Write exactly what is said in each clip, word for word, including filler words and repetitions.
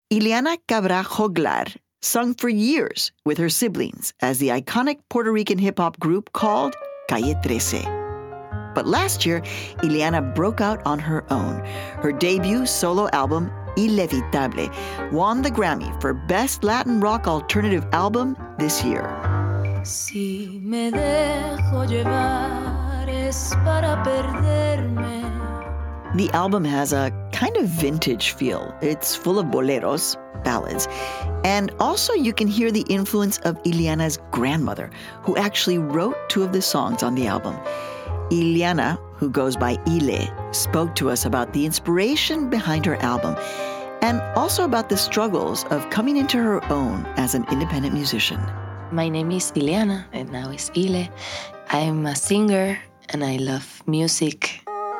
Ileana Cabra Joglar sung for years with her siblings as the iconic Puerto Rican hip-hop group called Calle thirteen. But last year, Ileana broke out on her own. Her debut solo album, Ilevitable, won the Grammy for Best Latin Rock Alternative Album this year. Si me dejo llevar es para perderme. The album has a kind of vintage feel. It's full of boleros, ballads, and also you can hear the influence of Ileana's grandmother, who actually wrote two of the songs on the album. Ileana, who goes by Ile, spoke to us about the inspiration behind her album and also about the struggles of coming into her own as an independent musician. My name is Ileana, and now is Ile. I'm a singer, and I love music.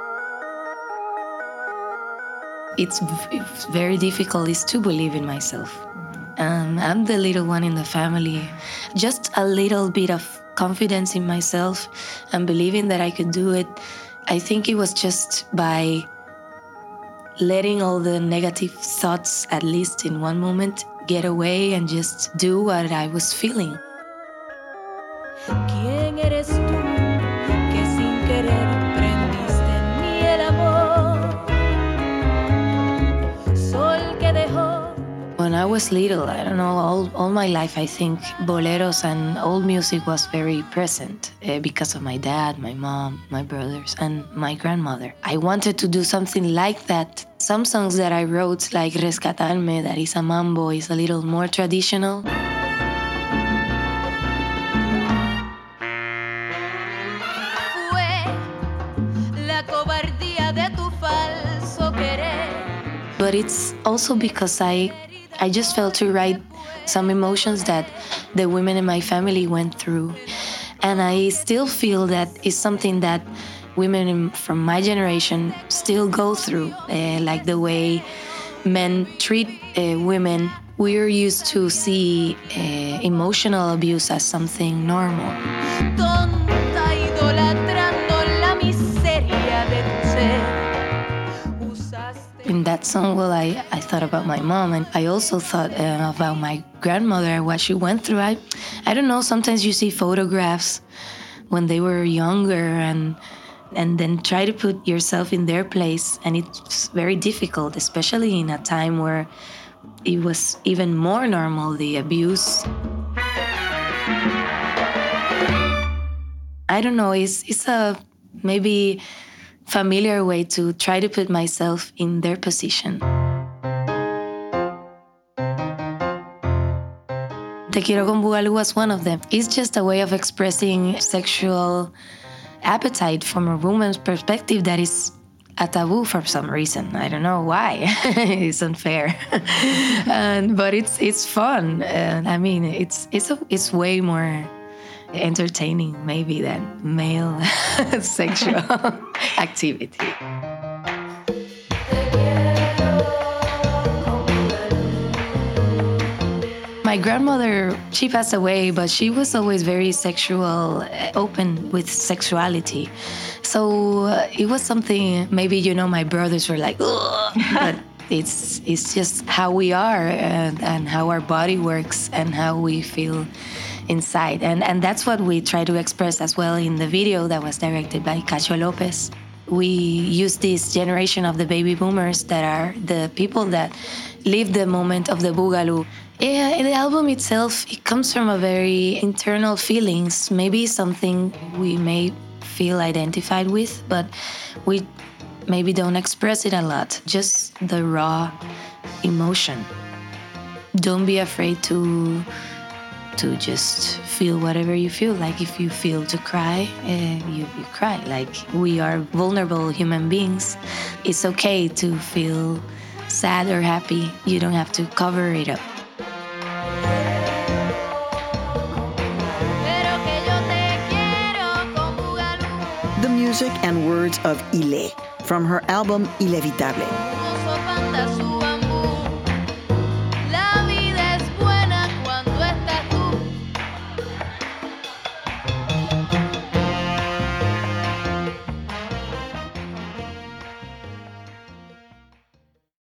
It's, it's very difficult is to believe in myself. Um, I'm the little one in the family. Just a little bit of confidence in myself and believing that I could do it. I think it was just by letting all the negative thoughts, at least in one moment, get away and just do what I was feeling. ¿Quién eres tú que sin querer prendiste en mí el amor? Sol que dejó. When I was little, I don't know, all, all my life, I think boleros and old music was very present uh, because of my dad, my mom, my brothers, and my grandmother. I wanted to do something like that. Some songs that I wrote, like Rescatarme, that is a mambo, is a little more traditional. But it's also because I, I just felt to write some emotions that the women in my family went through. And I still feel that it's something that women in, from my generation still go through, uh, like the way men treat uh, women. We're used to see uh, emotional abuse as something normal. Tonta, idolatrando la miseria de tu ser. In that song, well, I, I thought about my mom, and I also thought uh, about my grandmother, what she went through. I, I don't know, sometimes you see photographs when they were younger and and then try to put yourself in their place, and it's very difficult, especially in a time where it was even more normal, the abuse. I don't know, it's, it's a maybe familiar way to try to put myself in their position. Te Quiero con Boogaloo was one of them. It's just a way of expressing sexual appetite from a woman's perspective that is a taboo for some reason. I don't know why. It's unfair. and, but it's it's fun. And I mean, it's it's a, it's way more entertaining maybe than male sexual activity. My grandmother, she passed away, but she was always very sexual, open with sexuality. So uh, it was something, maybe, you know, my brothers were like, ugh, but it's it's just how we are and, and how our body works and how we feel inside. And and that's what we try to express as well in the video that was directed by Cacho Lopez. We use this generation of the baby boomers that are the people that live the moment of the Boogaloo. Yeah, the album itself, it comes from a very internal feelings, maybe something we may feel identified with, but we maybe don't express it a lot, just the raw emotion. Don't be afraid to to just feel whatever you feel. Like if you feel to cry, uh, you, you cry. Like we are vulnerable human beings. It's okay to feel sad or happy. You don't have to cover it up. The music and words of Ile from her album Ilevitable.